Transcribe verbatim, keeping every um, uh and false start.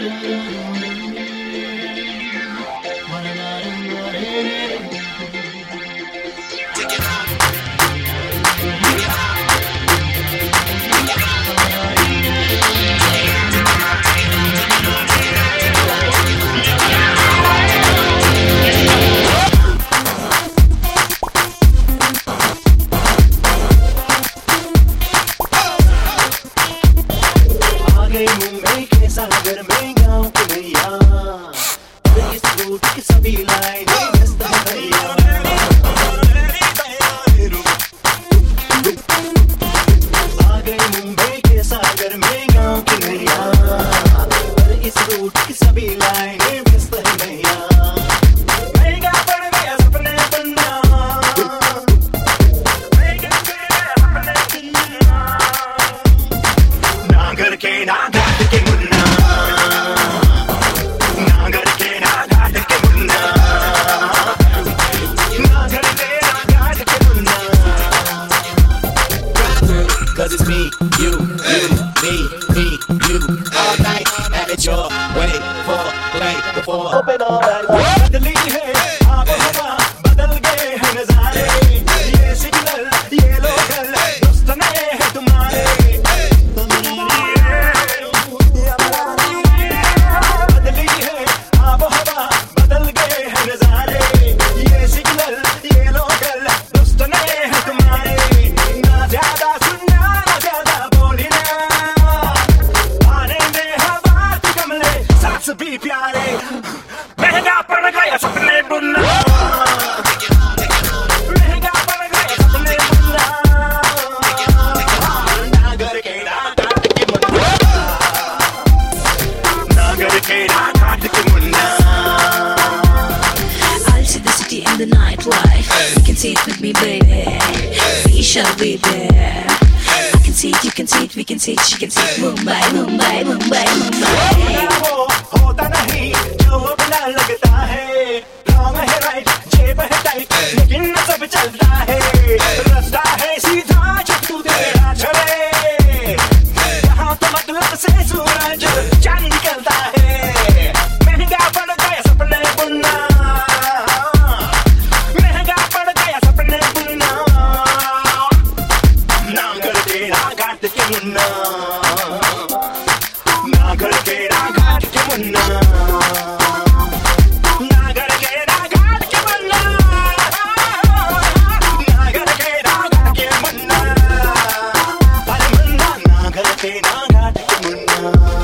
मुंबई के सागर में गाँव की नैया, इस रूट की सभी लाइनें व्यस्त है भैया। आ गई मुंबई के सागर में गाँव की नैया, इस रूट की सभी लाइनें व्यस्त है भैया। महंगा पड़ गया सपने बनना, महंगा पड़ गया सपने बनना। ना घर के ना घाट के मुन्ना, ना घर के ना घाट के मुन्ना, ना घर के ना घाट के Munna. Cause it's me, you, you, me, me, you, all night, have it your way, for, play, before, open all that way. बदली है आब हवा, बदल गए हैं नजारे, ये सिग्नल, ये लोकल, दोस्त नए हैं तुम्हारे। भी प्यारे महंगा पड़ गया सपने बुनना, महंगा पड़ गया सपने बुनना। ना घर के ना घाट के मुन्ना, ना घर के ना घाट के Munna. I'll see the city in the nightlife. You can see it with me, baby. We shall be there. I can see it, you can see it, we can see it, she can see it. Mumbai, Mumbai, Mumbai, Mumbai. होता नहीं जो अपना लगता है, wrong है right, जेब है tight, लेकिन सब चलता है। रास्ता है सीधा जो तू तेरा चले, यहाँ तो मतलब से सूरज चांद निकलता है। महंगा पड़ गया सपने बुनना, महंगा पड़ गया सपने बुनना। ना घर के ना घाट के मुन्ना, ना घर के ना घाट के मुन्ना, ना घर के ना घाट के मुन्ना, ना घर के ना घाट के मुन्ना, अरे मुन्ना ना घर के ना घाट के मुन्ना।